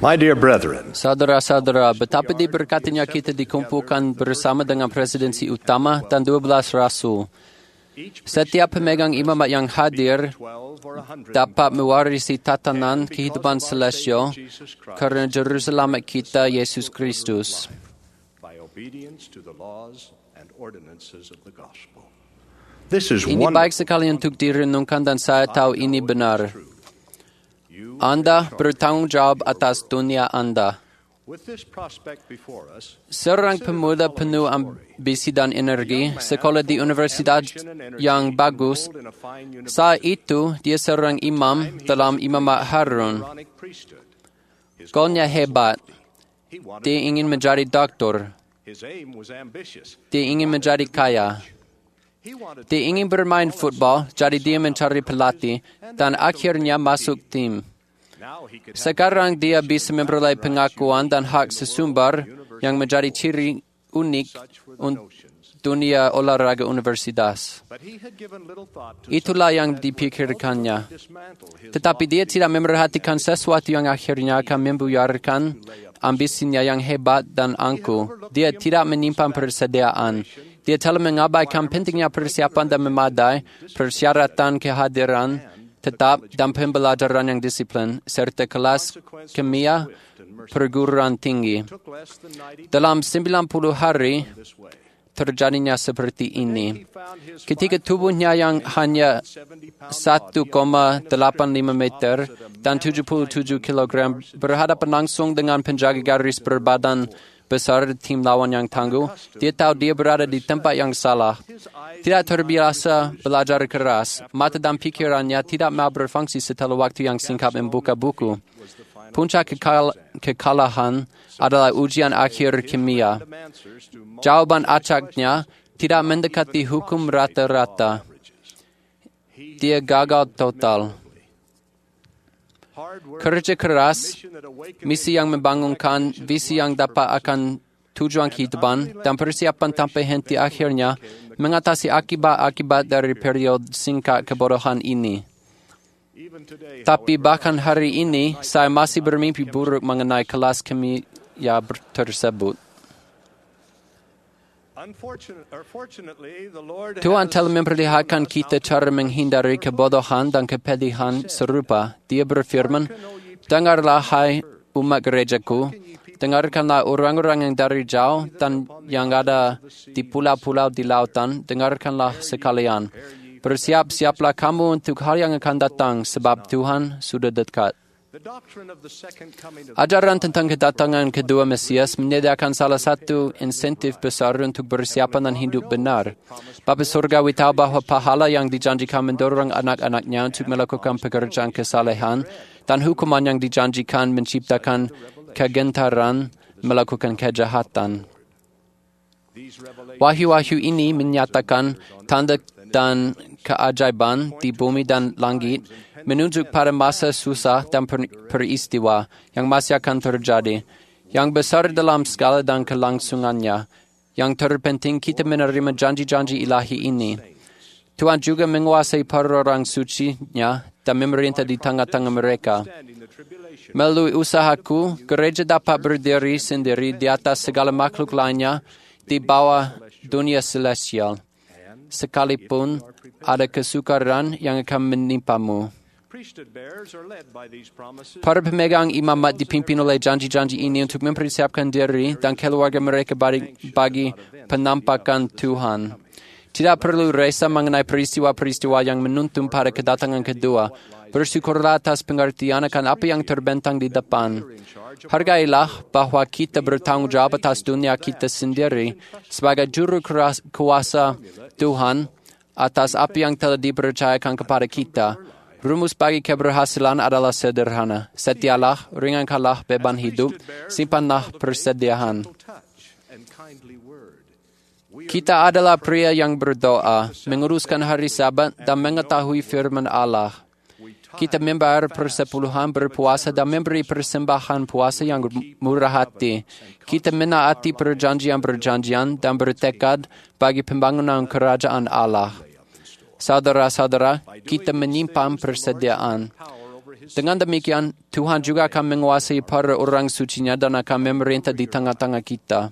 My dear brethren, Saudara-saudara, betapa diberkatinya kita dikumpulkan bersama dengan presidensi utama dan 12 rasul. Setiap pemegang imamat yang hadir dapat mewarisi tatanan kehidupan celestial kerana juru selamat kita, Yesus Kristus. Ini baik sekali untuk direnungkan dan saya tahu ini benar. Anda bertanggungjawab atas dunia Anda. Seorang pemuda penuh ambisi dan energi, sekolah di universitas yang bagus. Saat itu, dia seorang imam dalam imamat Harun. Golnya hebat. Dia ingin menjadi doktor. Dia ingin menjadi kaya. Dia ingin bermain football, jadi dia mencari pelatih dan akhirnya masuk tim. Sekarang dia bisa memperoleh pengakuan dan hak sesumbar yang menjadi ciri unik dunia olahraga universitas. Itulah yang dipikirkannya. Tetapi dia tidak memerhatikan sesuatu yang akhirnya akan membuyarkan ambisinya yang hebat dan angkuh. Dia tidak menyimpan persediaan. Dia telah mengabaikan pentingnya persiapan dan memadai, persyaratan kehadiran tetap dan pembelajaran yang disiplin, serta kelas kimia perguruan tinggi. Dalam 90 hari, terjadinya seperti ini. Ketika tubuhnya yang hanya 1,85 meter dan 77 kilogram berhadapan langsung dengan penjaga garis berbadan besar tim lawan yang tangguh, dia tahu dia berada di tempat yang salah. Tidak terbiasa belajar keras, mata dan pikirannya tidak mau berfungsi setelah waktu yang singkat membuka buku. Puncak kekalahan adalah ujian akhir kimia. Jawaban acaknya tidak mendekati hukum rata-rata. Dia gagal total. Kerja keras, misi yang membangunkan, visi yang dapat akan tujuan kehidupan, dan persiapan tanpa henti akhirnya mengatasi akibat-akibat dari periode singkat kebodohan ini. Tapi bahkan hari ini, saya masih bermimpi buruk mengenai kelas kimia tersebut. Tuhan telah memperlihatkan kita cara menghindari kebodohan dan kepedihan serupa. Dia berfirman, "Dengarlah hai umat gerejaku, dengarkanlah orang-orang yang dari jauh dan yang ada di pulau-pulau di lautan, dengarkanlah sekalian. Bersiap-siaplah kamu untuk hal yang akan datang, sebab Tuhan sudah dekat." Ajaran tentang kedatangan kedua Mesias menyediakan salah satu insentif besar untuk persiapan dan hidup benar. Bapa Surgawi tahu bahwa pahala yang dijanjikan mendorong anak-anaknya untuk melakukan pekerjaan kesalehan dan hukuman yang dijanjikan menciptakan kegentaran melakukan kejahatan. Wahyu-wahyu ini menyatakan tanda dan keajaiban di bumi dan langit, menunjuk pada masa susah dan peristiwa yang masih akan terjadi, yang besar dalam skala dan kelangsungannya. Yang terpenting kita menerima janji-janji ilahi ini. Tuhan juga menguasai para orang suci-Nya dan memerintah di tengah-tengah mereka. Melalui usahaku, gereja dapat berdiri sendiri di atas segala makhluk lainnya di bawah dunia celestial, sekalipun ada kesukaran yang akan menimpamu. Para pemegang imamat dipimpin oleh janji-janji ini untuk mempersiapkan diri dan keluarga mereka bagi penampakan Tuhan. Tidak perlu resah mengenai peristiwa-peristiwa yang menuntun pada kedatangan kedua. Bersyukurlah atas pengertian akan apa yang terbentang di depan. Hargailah bahwa kita bertanggung jawab atas dunia kita sendiri sebagai juru kuasa Tuhan atas apa yang telah dipercayakan kepada kita. Rumus bagi keberhasilan adalah sederhana. Setialah, ringankanlah beban hidup, simpanlah persediaan. Kita adalah pria yang berdoa, menguruskan hari Sabat, dan mengetahui firman Allah. Kita membayar persepuluhan, berpuasa, dan memberi persembahan puasa yang murah hati. Kita menaati perjanjian-perjanjian dan bertekad bagi pembangunan kerajaan Allah. Saudara-saudara, kita menyimpan persediaan. Dengan demikian, Tuhan juga akan menguasai para orang suci-Nya dan akan memerintah di tengah-tengah kita.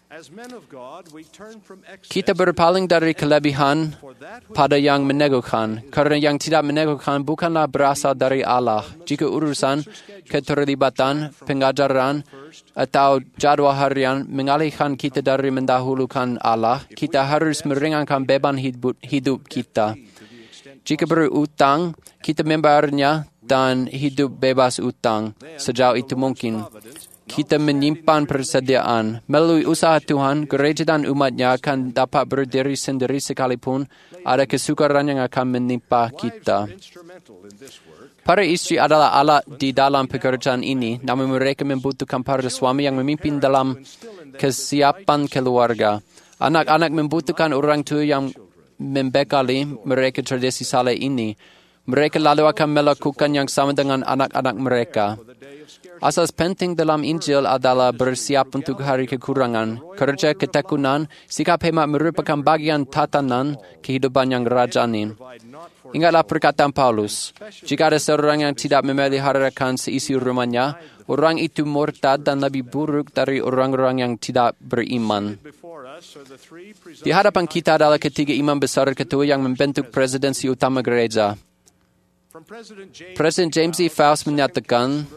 Kita berpaling dari kelebihan pada yang meneguhkan, karena yang tidak meneguhkan bukanlah berasal dari Allah. Jika urusan, keterlibatan, pengajaran, atau jadwal harian mengalihkan kita dari mendahulukan Allah, kita harus meringankan beban hidup kita. Jika berutang, kita membayarnya dan hidup bebas utang sejauh itu mungkin. Kita menyimpan persediaan. Melalui usaha Tuhan, gereja dan umat-Nya akan dapat berdiri sendiri sekalipun ada kesukaran yang akan menimpa kita. Para istri adalah alat di dalam pekerjaan ini, namun mereka membutuhkan para suami yang memimpin dalam kesiapan keluarga. Anak-anak membutuhkan orang tua yang membekali mereka tradisi saleh ini. Mereka lalu akan melakukan yang sama dengan anak-anak mereka. Asas penting dalam Injil adalah bersiap untuk hari kekurangan. Kerja ketekunan, sikap hemat merupakan bagian tatanan kehidupan yang rajani. Ingatlah perkataan Paulus, jika ada seorang yang tidak memeliharakan seisi rumahnya, orang itu murtad dan lebih buruk dari orang-orang yang tidak beriman. Di hadapan kita adalah ketiga imam besar ketua yang membentuk presidensi utama gereja. Presiden James E. Faust menyatakan,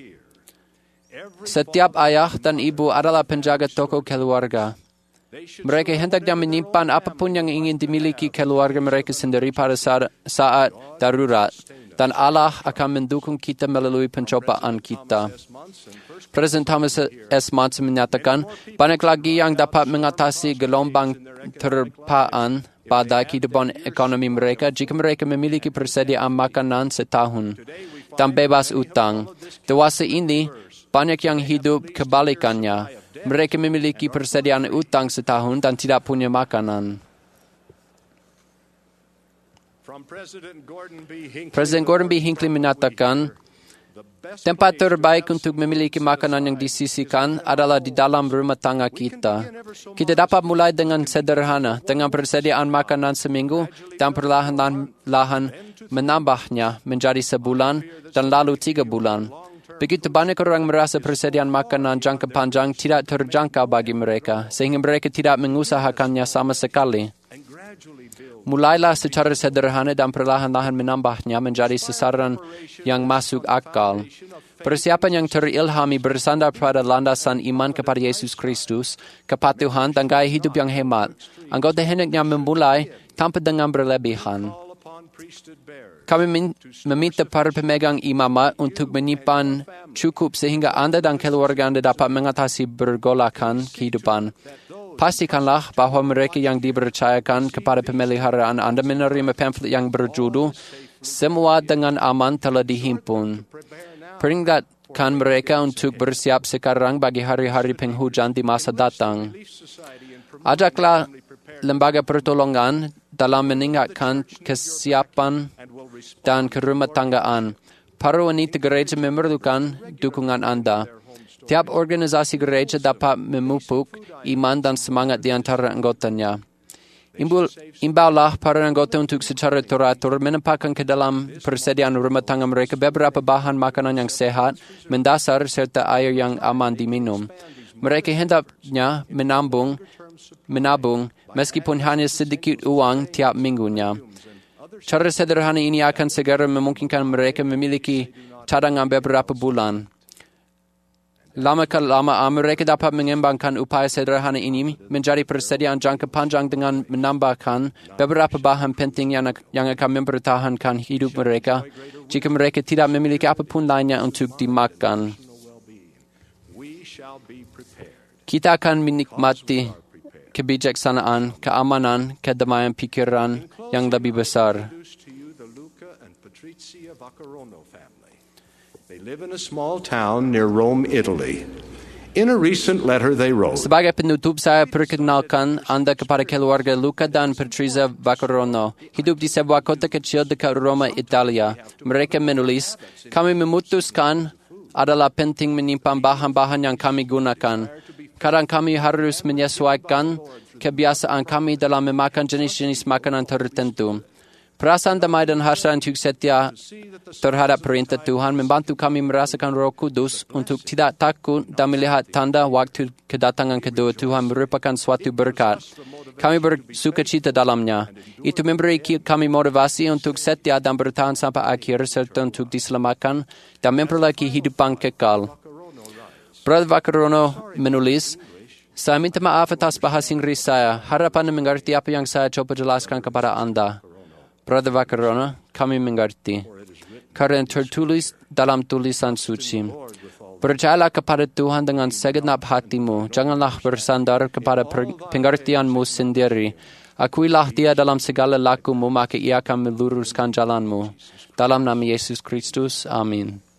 setiap ayah dan ibu adalah penjaga toko keluarga. Mereka hendaknya menyimpan apapun yang ingin dimiliki keluarga mereka sendiri pada saat darurat, dan Allah akan mendukung kita melalui pencobaan kita. Presiden Thomas S. Monson menyatakan, banyak lagi yang dapat mengatasi gelombang terpaan pada kehidupan ekonomi mereka jika mereka memiliki persediaan makanan setahun dan bebas utang. Dewasa ini, banyak yang hidup kebalikannya. Mereka memiliki persediaan utang setahun dan tidak punya makanan. Presiden Gordon B. Hinckley menyatakan, tempat terbaik untuk memiliki makanan yang disisihkan adalah di dalam rumah tangga kita. Kita dapat mulai dengan sederhana, dengan persediaan makanan seminggu dan perlahan-lahan menambahnya menjadi sebulan dan lalu 3 bulan. Begitu banyak orang merasa persediaan makanan jangka panjang tidak terjangkau bagi mereka, sehingga mereka tidak mengusahakannya sama sekali. Mulailah secara sederhana dan perlahan-lahan menambahnya menjadi sasaran yang masuk akal. Persiapan yang terilhami bersandar pada landasan iman kepada Yesus Kristus, kepatuhan dan gaya hidup yang hemat. Anggota hendaknya memulai tanpa dengan berlebihan. Kami meminta para pemegang imamat untuk menyimpan cukup sehingga Anda dan keluarga Anda dapat mengatasi bergolakan kehidupan. Pastikanlah bahwa mereka yang dipercayakan kepada pemeliharaan Anda menerima pamflet yang berjudul "Semua dengan aman telah dihimpun." Peringatkan mereka untuk bersiap sekarang bagi hari-hari penghujan di masa datang. Ajaklah lembaga pertolongan dalam meningkatkan kesiapan dan kerumah tanggaan. Para wanita gereja memerlukan dukungan Anda. Tiap organisasi gereja dapat memupuk iman dan semangat di antara anggotanya. Imbaulah para anggota untuk secara teratur menempatkan ke dalam persediaan rumah tangga mereka beberapa bahan makanan yang sehat, mendasar, serta air yang aman diminum. Mereka hendaknya menabung meskipun hanya sedikit uang tiap minggunya. Cara sederhana ini akan segera memungkinkan mereka memiliki cadangan beberapa bulan. Lama-kelamaan mereka dapat mengembangkan upaya sederhana ini menjadi persediaan jangka panjang dengan menambahkan beberapa bahan penting yang akan mempertahankan hidup mereka jika mereka tidak memiliki apapun lainnya untuk dimakan. Kita akan menikmati kebijaksanaan, keamanan, kedamaian pikiran yang lebih besar. They live in a small town near Rome, Italy. In a recent letter they wrote, Sebagai penutup, saya perkenalkan Anda kepada keluarga Luca dan Patrizia Vaccarono. Hidup di sebuah kota kecil dekat Roma, Italia. Mereka menulis, kami memutuskan adalah penting menyimpan bahan-bahan yang kami gunakan. Kadang kami harus menyesuaikan kebiasaan kami dalam memakan jenis-jenis makanan tertentu. Perasaan damai dan harsa untuk setia terhadap perintah Tuhan membantu kami merasakan Roh Kudus untuk tidak takut dan melihat tanda waktu kedatangan kedua Tuhan merupakan suatu berkat. Kami bersukacita dalamnya. Itu memberi kami motivasi untuk setia dan bertahan sampai akhir serta untuk diselamatkan dan memperoleh kehidupan kekal. Brother Vakarono menulis, saya minta maaf atas bahasa Inggris saya. Harapan mengerti apa yang saya coba jelaskan kepada Anda. Brother Vakarono, kami mengerti. Karena tertulis dalam tulisan suci. Percayalah kepada Tuhan dengan segenap hatimu. Janganlah bersandar kepada pengertianmu sendiri. Akuilah Dia dalam segala lakumu, maka Ia akan meluruskan jalanmu. Dalam nama Yesus Kristus, amin.